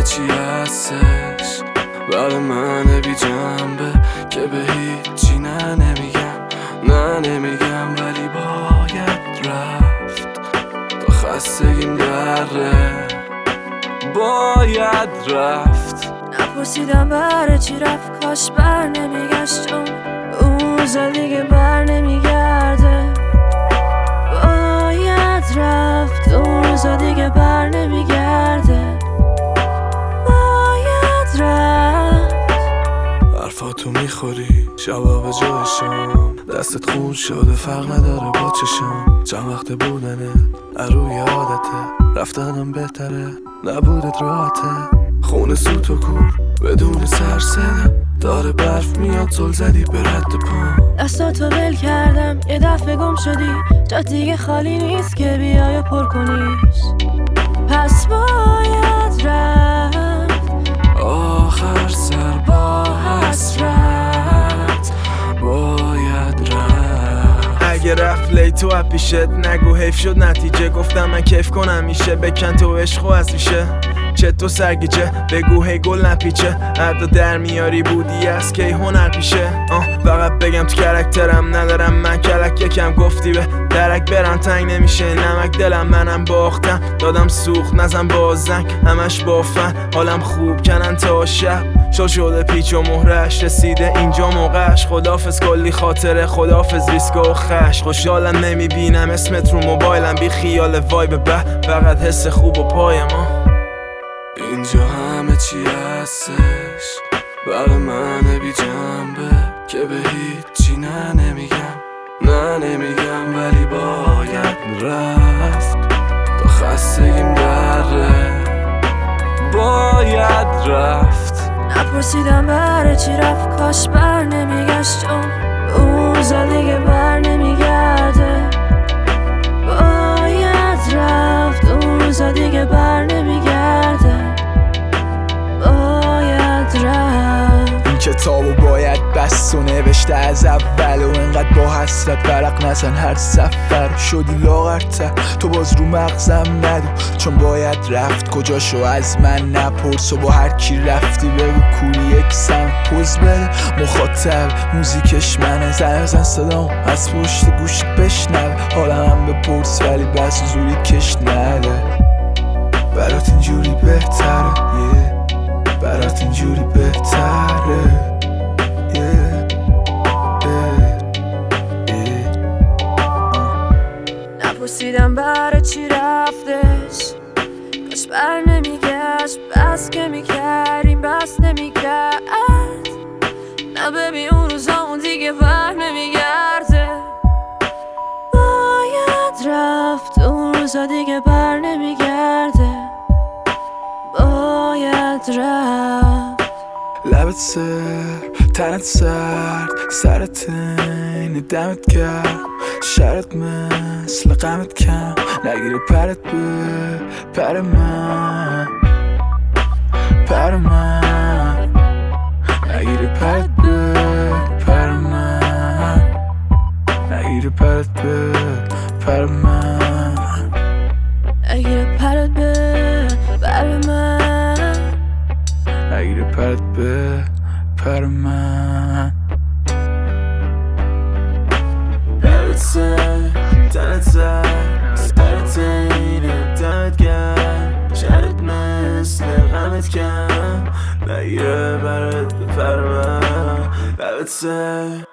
چی هستش برای من بی جنبه که به هیچی نمیگم ولی باید رفت تا خستگیم دره باید رفت. نپرسیدم برای چی رفت، کاش بر نمیگشت چون اون روزا دیگه بر نمیگرده. باید رفت اون روزا دیگه بر نمیگرده. باید رفت. حرفاتو میخوری شبا به جای شام، دستت خون شده فرق نداره با چشام. چند وقت بودنه اروی عادته، رفتنم بهتره نبودت راحته. خونه سوت و کور بدون سر صدا، داره برف میاد زل زدی به رد پام. دستاتو ول کردم یه دفعه گم شدی، جا دیگه خالی نیست که بیای و پر کنیش. پس باید رفت آخر سر با حسرت باید رفت. اگه رفت لیت و پیشت نگو حیف شد نتیجه، گفتم من کیف کنم میشه بکن تو عشق و از ریشه. چطور سرگیجه بگو هی گل نپیچه، ادا در میاری بودی از کی هنر پیشه. فقط بگم تو کرکترم ندارم من کلک، یکم گفتی به درک برم تنگ نمیشه نمک. دلم منم باختم دادم سوخت نزن با زنگ، همش بافن حالم خوب کنن تا شب. شل شده پیچ و مهرش رسیده اینجا موقعش. خدافز کلی خاطره خدافز ریسک و خش. خوشحالم نمیبینم اسمت رو موبایلم، بی خیال وایب به فقط حس خوب و پای ما. اینجا همه چی هستش برای من بی جنبه که به هیچی نمیگم ولی باید رفت تا خستگیم دره باید رفت. نپرسیدم برای چی رفت، کاش بر نمیگشت چون اون روزا دیگه بر نمیگرده. باید رفت اون روزا دیگه بر نمیگرده. باید رفت. این کتابو باید بست و نوشته از اول و انقدر با حسرت برق نزن هر سفر. شدی لاغرتر تو باز رو مغزم ندو، چون باید رفت کجاشو از من نپرس. و با هر کی رفتی بگو کوری یک سم پوز بده. مخاطب موزیکش منه، زن صدام از پشت گوشت بشنوه. حالم هم بپرس ولی بس زوری کش نده. برات اینجوری بهتره برات اینجوری بهتره. نپرسیدم برای چی رفتش، کاش بر نمیگشت. بس که میکردیم بس نمیکرد. نه ببین اون روزا اون دیگه بر نمیگرده. باید رفت اون روزا دیگه بر نمیگرده. باید رفت. لبت سر تنت سرد سرت اینه دمت کرد. شرط مثل غمت کم نگیره پرت به پر من نگیره پرت به پر من نگیره پرت به پر من نگیره پرت به پر من نگیره پرت به پر من. لبت سر تنت سرت اینه دمت گرم. شرط مثل غمت کم نگیره برات به پر من. لبت سر